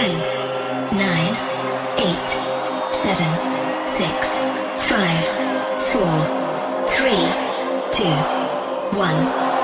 10, 9, 8, 7, 6, 5, 4, 3, 2, 1.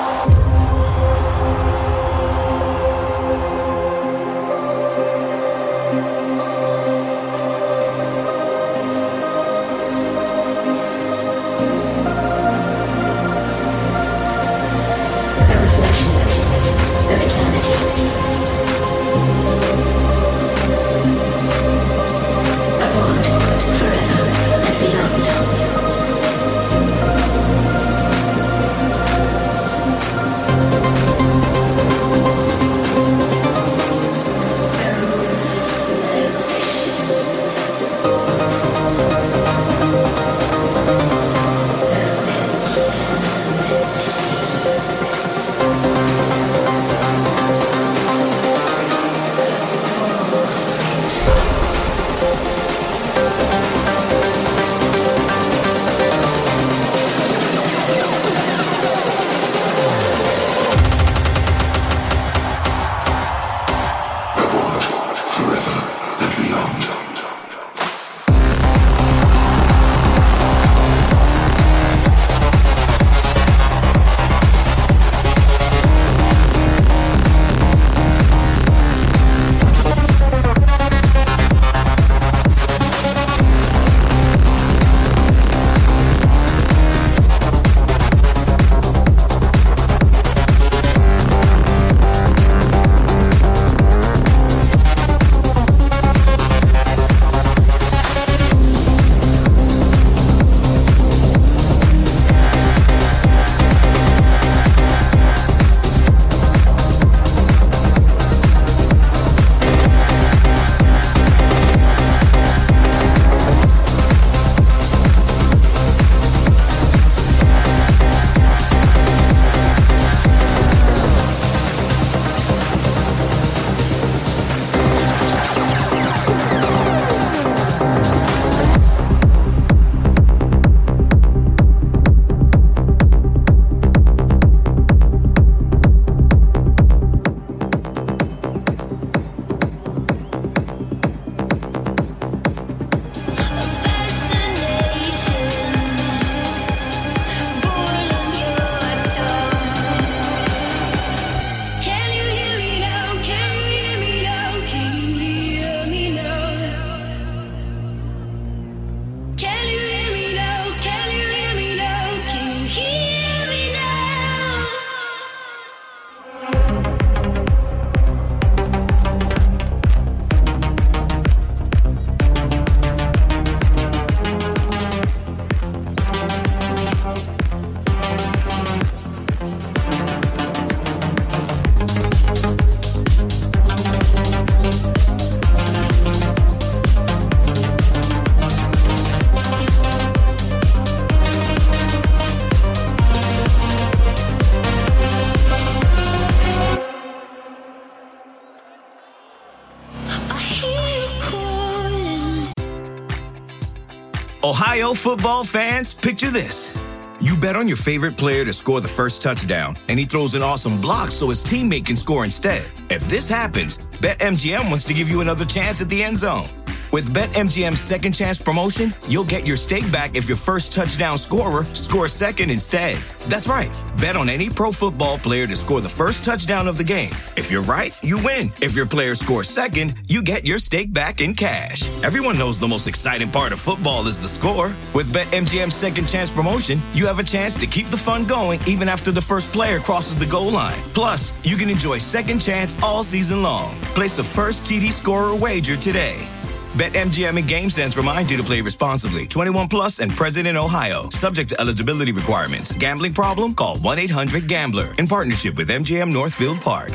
Ohio football fans, picture this. You bet on your favorite player to score the first touchdown, and he throws an awesome block so his teammate can score instead. If this happens, BetMGM wants to give you another chance at the end zone. With BetMGM's second chance promotion, you'll get your stake back if your first touchdown scorer scores second instead. That's right. Bet on any pro football player to score the first touchdown of the game. If you're right, you win. If your player scores second, you get your stake back in cash. Everyone knows the most exciting part of football is the score. With BetMGM's second chance promotion, you have a chance to keep the fun going even after the first player crosses the goal line. Plus, you can enjoy second chance all season long. Place a first TD scorer wager today. BetMGM and GameSense remind you to play responsibly. 21 plus and present in Ohio. Subject to eligibility requirements. Gambling problem? Call 1-800-GAMBLER. In partnership with MGM Northfield Park.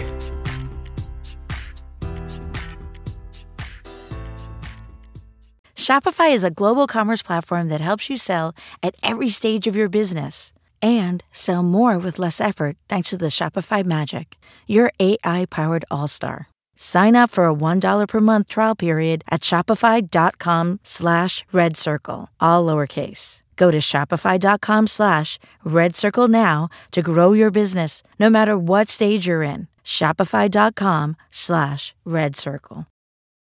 Shopify is a global commerce platform that helps you sell at every stage of your business. And sell more with less effort thanks to the Shopify Magic, your AI-powered all-star. Sign up for a $1 per month trial period at shopify.com/redcircle, all lowercase. Go to shopify.com/redcircle now to grow your business, no matter what stage you're in. Shopify.com/redcircle.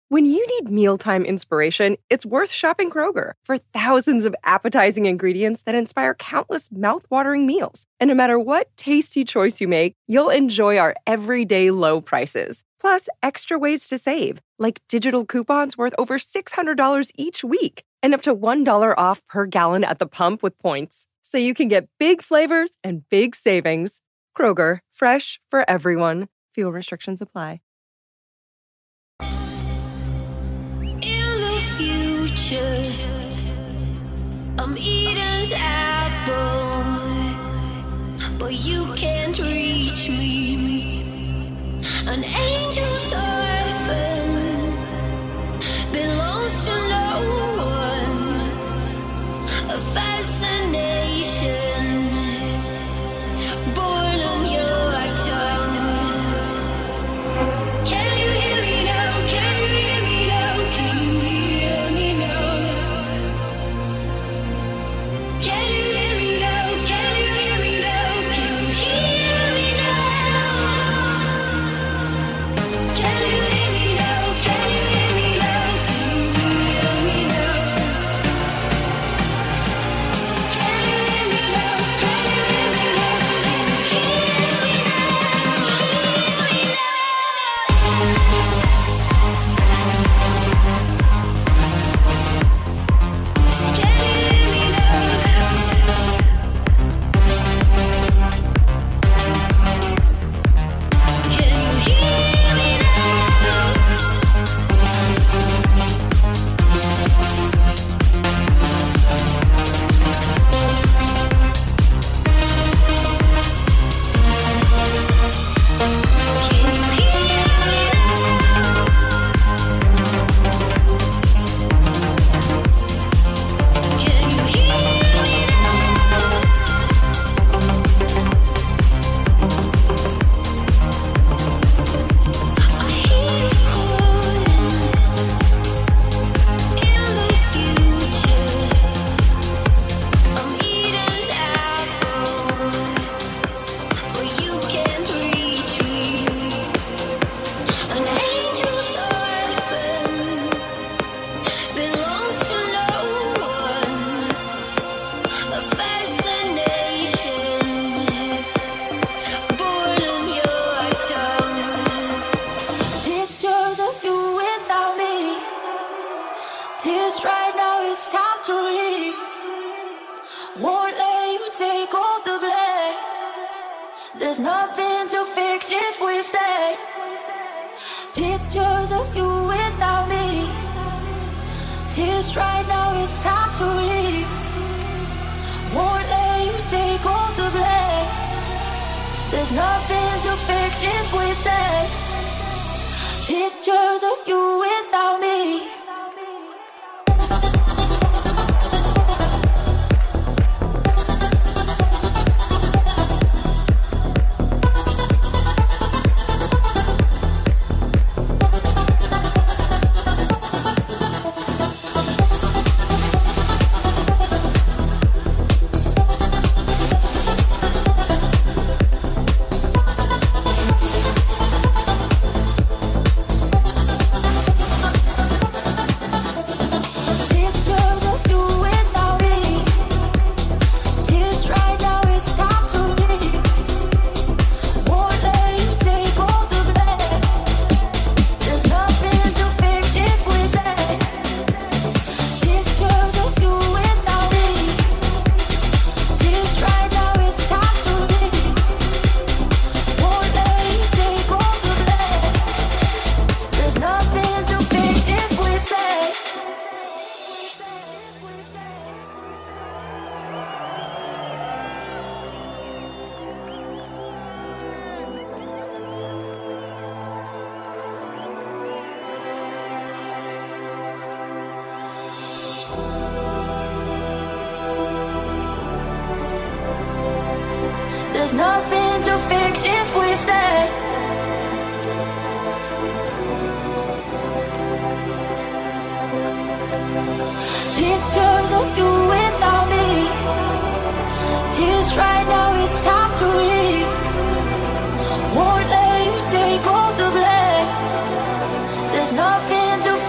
When you need mealtime inspiration, it's worth shopping Kroger for thousands of appetizing ingredients that inspire countless mouth-watering meals. And no matter what tasty choice you make, you'll enjoy our everyday low prices. Plus, extra ways to save, like digital coupons worth over $600 each week and up to $1 off per gallon at the pump with points. So you can get big flavors and big savings. Kroger, fresh for everyone. Fuel restrictions apply. Future, I'm Eden's apple, but you can't reach me. An angel's orphan belongs to no one. A fascination born on your tongue. Can you hear me now? Can you hear me now? Can you hear me now? Can you hear me now? Can you hear me now? Can you hear me now? Can you hear me now? Can you hear me now? Can you hear me now? Can you hear me now? Can you hear me now? Can you hear me There's nothing to fix if we stay. Pictures of you without me. Tears right now, it's time to leave. Won't let you take all the blame. There's nothing to fix if we stay. Pictures of you without me. There's nothing to fix if we stay. Pictures of you without me. Tears right now, it's time to leave. Won't let you take all the blame. There's nothing to fix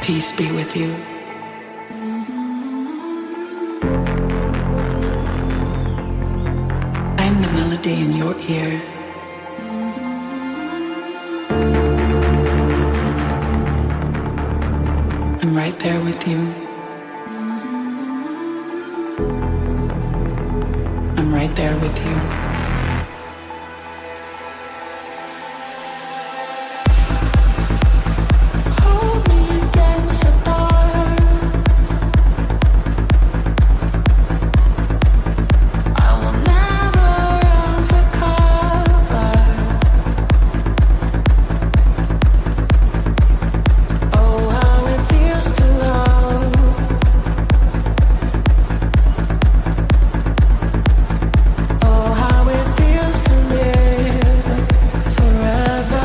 Peace be with you. I'm the melody in your ear. I'm right there with you. I'm right there with you. Hold me against the dark. I will never run for cover. Oh, how it feels to love. Oh, how it feels to live forever.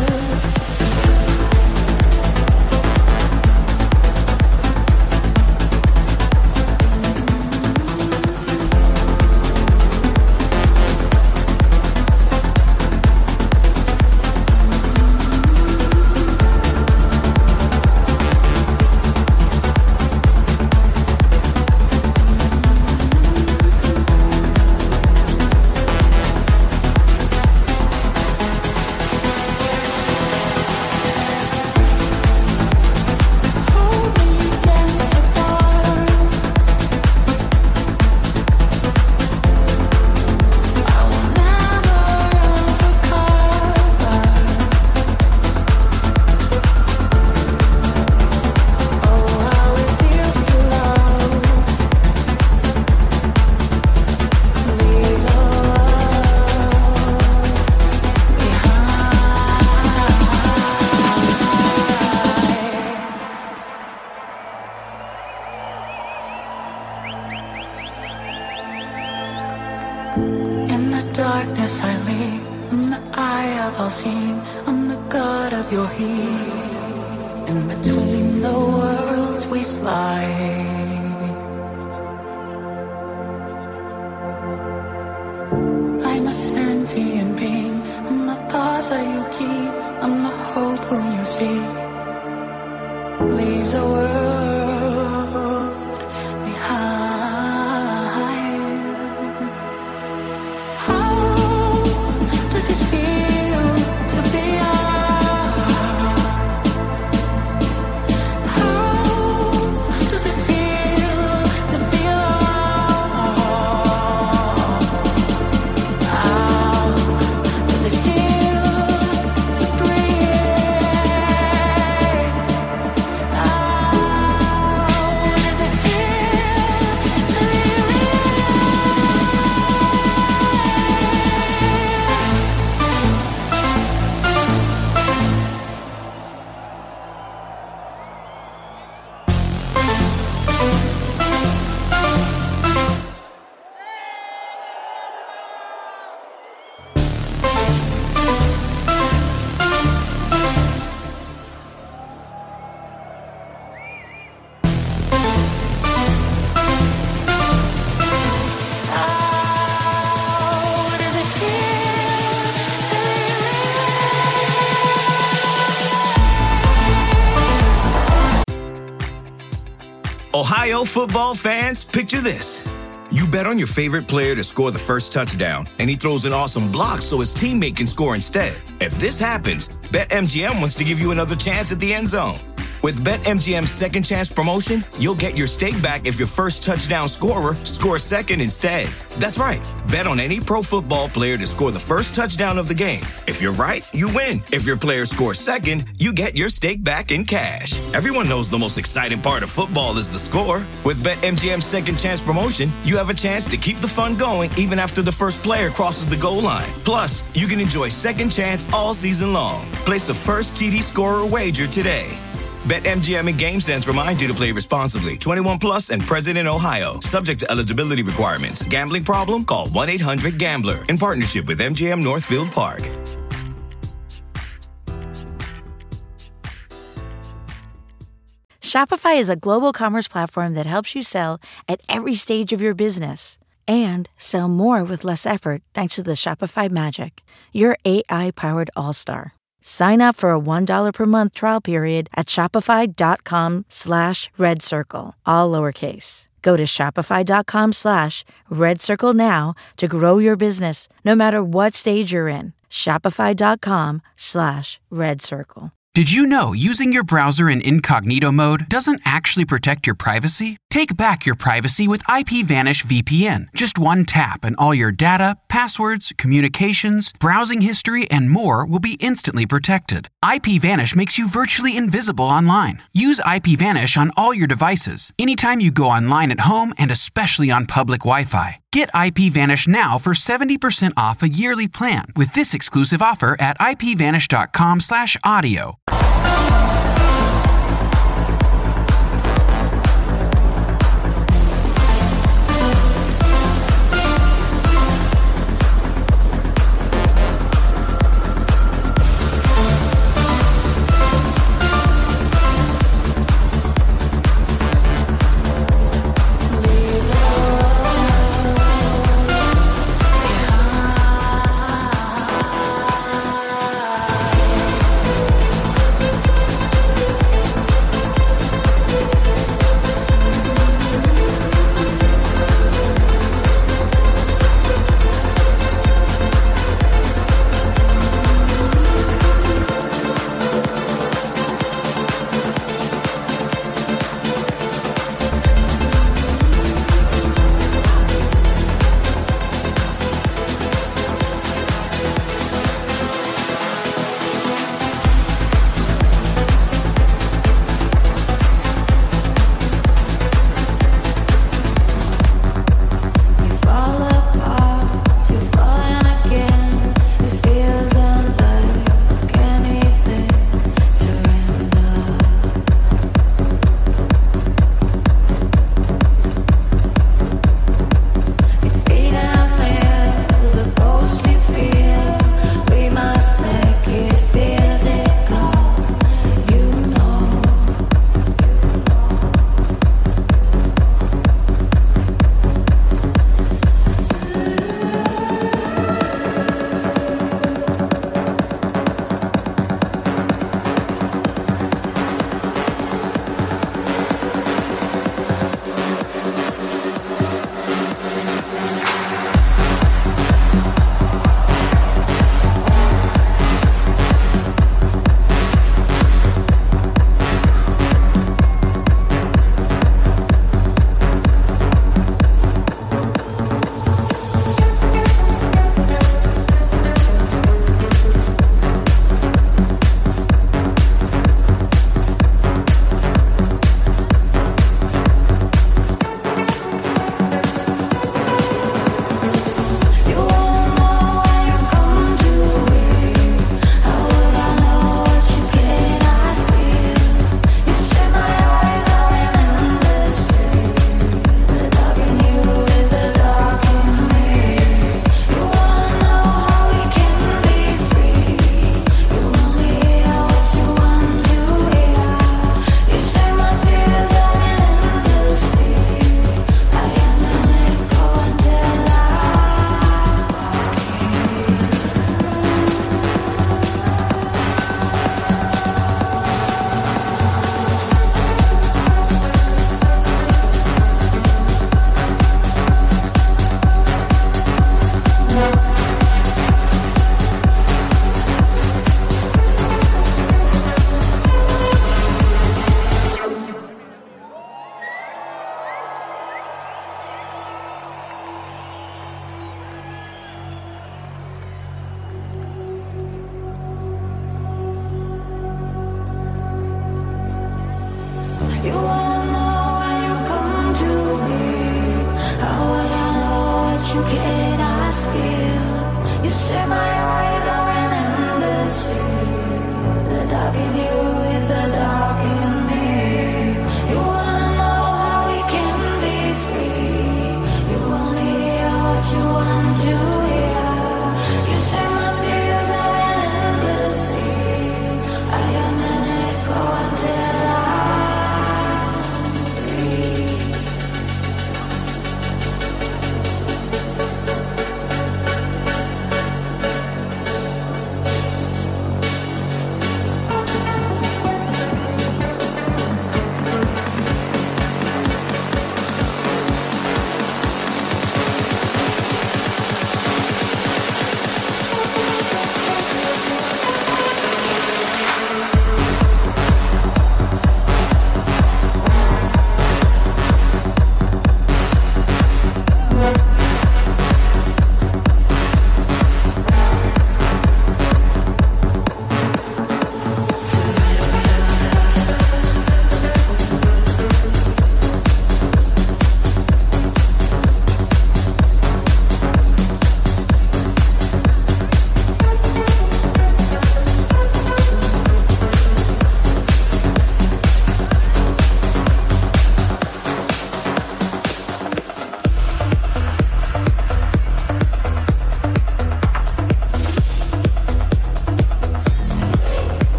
Hold me against the dark. I will never run for cover. Oh, how it feels to love. Leave the world behind. In the darkness I lean, in the eye of all seeing, I'm the god of your heat. In between the worlds we fly. I'm a sentient being. I'm the thoughts that you keep. I'm the hope who you see. Leave the world behind. How does it feel to be young? How does it feel to be alone? How does it feel to breathe? How does it feel to be How does it feel to Ohio football fans, picture this. You bet on your favorite player to score the first touchdown, and he throws an awesome block so his teammate can score instead. If this happens, BetMGM wants to give you another chance at the end zone. With BetMGM's second chance promotion, you'll get your stake back if your first touchdown scorer scores second instead. That's right. Bet on any pro football player to score the first touchdown of the game. If you're right, you win. If your player scores second, you get your stake back in cash. Everyone knows the most exciting part of football is the score. With BetMGM's second chance promotion, you have a chance to keep the fun going even after the first player crosses the goal line. Plus, you can enjoy second chance all season long. Place a first TD scorer wager today. BetMGM and GameSense remind you to play responsibly. 21 plus and present in Ohio. Subject to eligibility requirements. Gambling problem? Call 1-800-GAMBLER. In partnership with MGM Northfield Park. Shopify is a global commerce platform that helps you sell at every stage of your business and sell more with less effort thanks to the Shopify Magic, your AI-powered all-star. Sign up for a $1 per month trial period at shopify.com/redcircle, all lowercase. Go to shopify.com/redcircle now to grow your business, no matter what stage you're in. Shopify.com/redcircle. Did you know using your browser in incognito mode doesn't actually protect your privacy? Take back your privacy with IPVanish VPN. Just one tap and all your data, passwords, communications, browsing history, and more will be instantly protected. IPVanish makes you virtually invisible online. Use IPVanish on all your devices, anytime you go online at home and especially on public Wi-Fi. Get IPVanish now for 70% off a yearly plan with this exclusive offer at ipvanish.com/audio.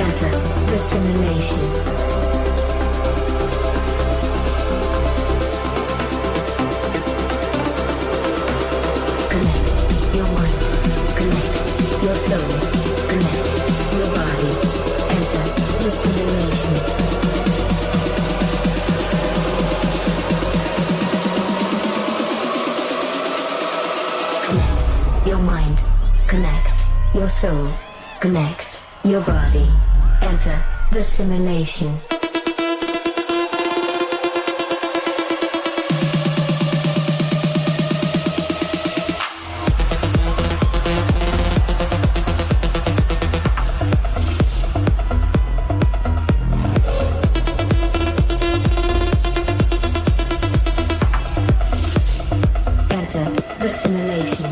Enter the simulation. Connect your mind. Connect your soul. Connect your body. Enter the simulation. Connect your mind. Connect your soul. Connect your body. Enter the simulation. Enter the simulation.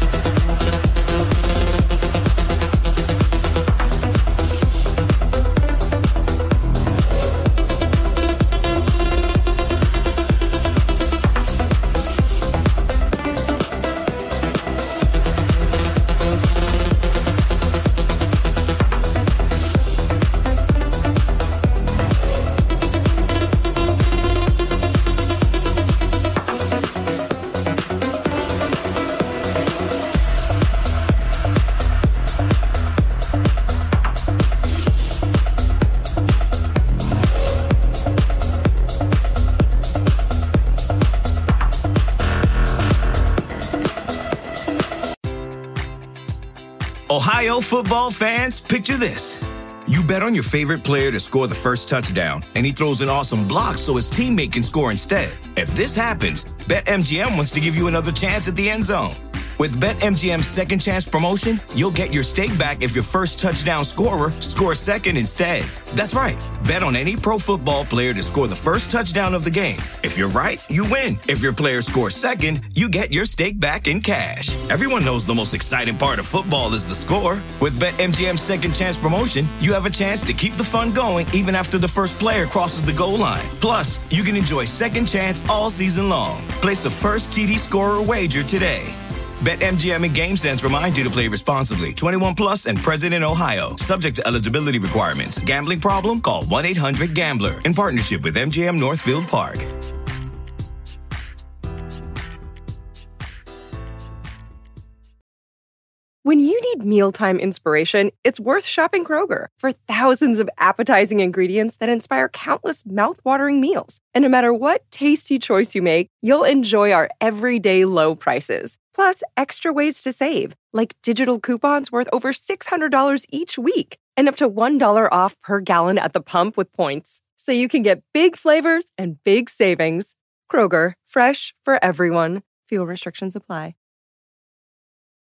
Ohio football fans, picture this. You bet on your favorite player to score the first touchdown, and he throws an awesome block so his teammate can score instead. If this happens, BetMGM wants to give you another chance at the end zone. With BetMGM's second chance promotion, you'll get your stake back if your first touchdown scorer scores second instead. That's right. Bet on any pro football player to score the first touchdown of the game. If you're right, you win. If your player scores second, you get your stake back in cash. Everyone knows the most exciting part of football is the score. With BetMGM's second chance promotion, you have a chance to keep the fun going even after the first player crosses the goal line. Plus, you can enjoy second chance all season long. Place a first TD scorer wager today. BetMGM and GameSense remind you to play responsibly. 21 plus and present in Ohio. Subject to eligibility requirements. Gambling problem? Call 1-800-GAMBLER. In partnership with MGM Northfield Park. When you need mealtime inspiration, it's worth shopping Kroger for thousands of appetizing ingredients that inspire countless mouth-watering meals. And no matter what tasty choice you make, you'll enjoy our everyday low prices. Plus, extra ways to save, like digital coupons worth over $600 each week and up to $1 off per gallon at the pump with points. So you can get big flavors and big savings. Kroger, fresh for everyone. Fuel restrictions apply.